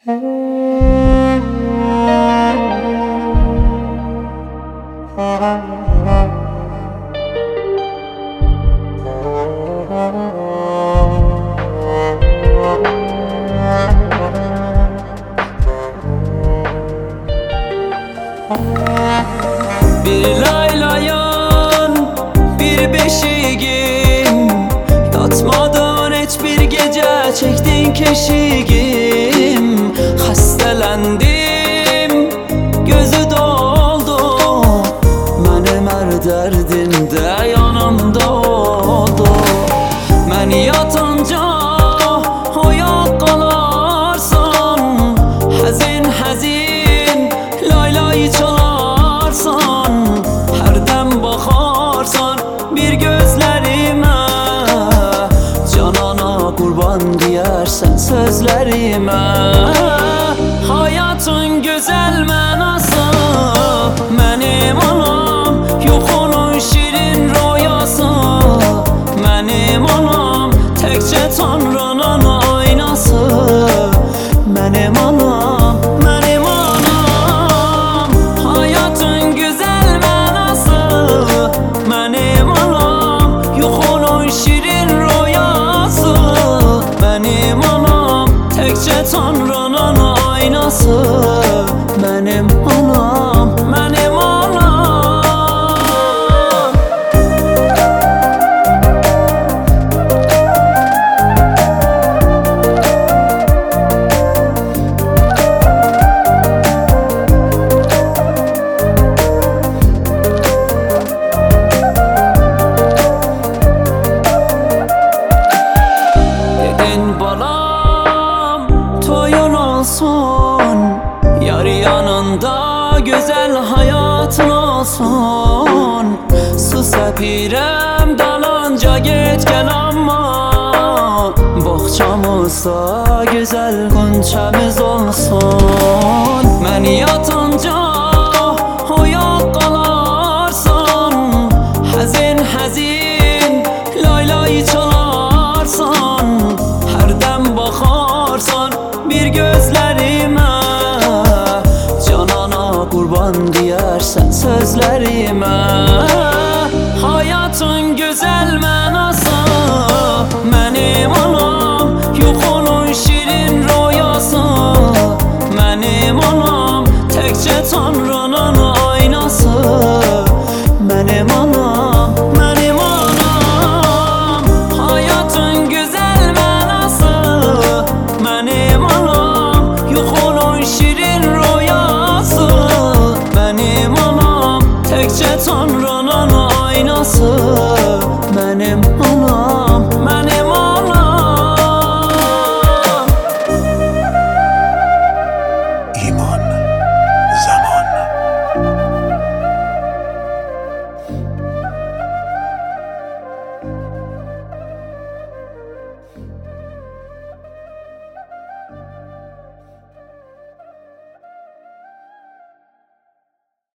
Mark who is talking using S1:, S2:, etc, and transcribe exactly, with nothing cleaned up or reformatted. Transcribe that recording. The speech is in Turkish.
S1: Bir laylayan, bir beşiğim, yatmadan hiçbir gece çektin keşiğim. Hastalandım, gözü doldu, benim her derdimde yanımda oldu. Ben yatınca hayat kalarsan, hazin hazin laylayı çalarsan, her dem bakarsan bir gözlerime, canana kurban diyersen sözlerime. Hayatın güzel menası benim anam, yok onun şirin rüyası benim anam, tekçe Tanrı'nın aynası benim anam, benim anam. Hayatın güzel menası benim anam, yok onun şirin rüyası benim anam, tekçe Tanrı'nın aynası benim anam, benim anam. Dedin balam toyun olsun, yar yanında güzel hayatın olsun. Su sepirem dalanca git gel ama, bohçamızda güzel gunçemiz olsun. Ben yatınca hayat kalarsan, hazin hazin laylayı çalarsan, her dem bakarsan bir gözlerime, canana kurban diyersen sözlerime. Hayatın güzel menası benim anam, yok onun şirin rüyası benim anam, tekçe Tanrı'nın aynası benim anam, benim anam. Hayatın güzel menası benim anam, yok onun şirin rüyası benim anam, tekçe Tanrı'nın aynası benim